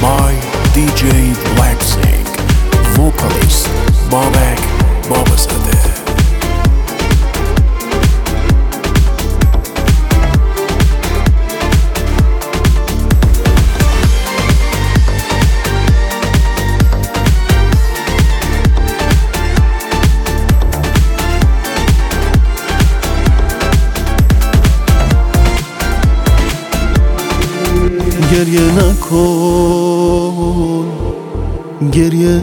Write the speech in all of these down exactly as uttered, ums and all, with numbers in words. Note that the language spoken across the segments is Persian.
by دی جی Blacksing. Vocalist بابک بابزاده. گریه نکن گریه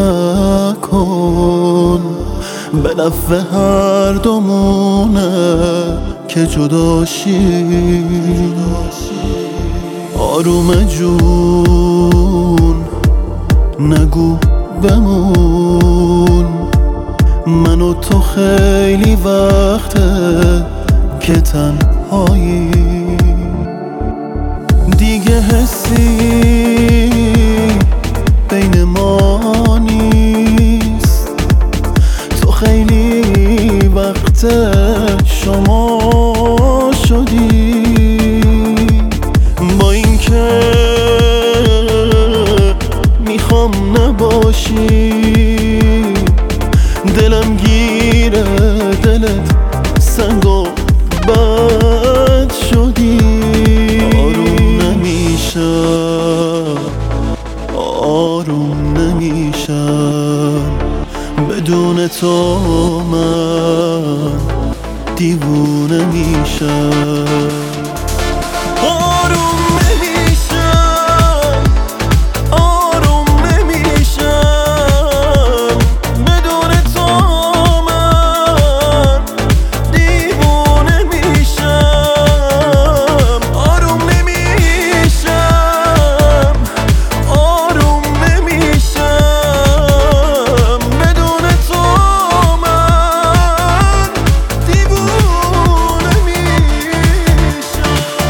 نکن به نفع هر دومونه که جداشی. آروم جون نگو بمون، من و تو خیلی وقته که تنهایی. دیگه حسی بین ما نیست، تو خیلی وقت شما شدی. با اینکه میخوام نباشی، دلم گیره دلت سنگ و بد شدی. آروم نمیشم بدون تو، من دیوونه میشم. آروم نمیشم آروم نمیشم بدون تو، من دیوونه میشم. آروم نمیشم آروم نمیشم بدون تو، من دیوونه میشم.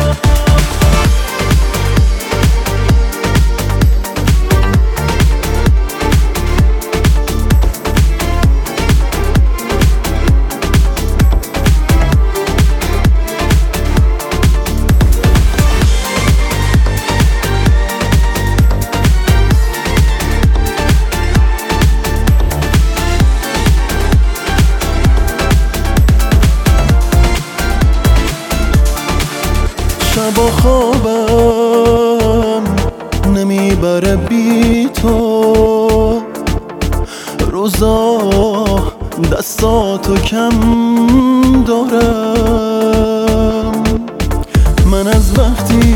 شب و خوابم نمیبره بی تو، روزا دستاتو کم دارم. من از وقتی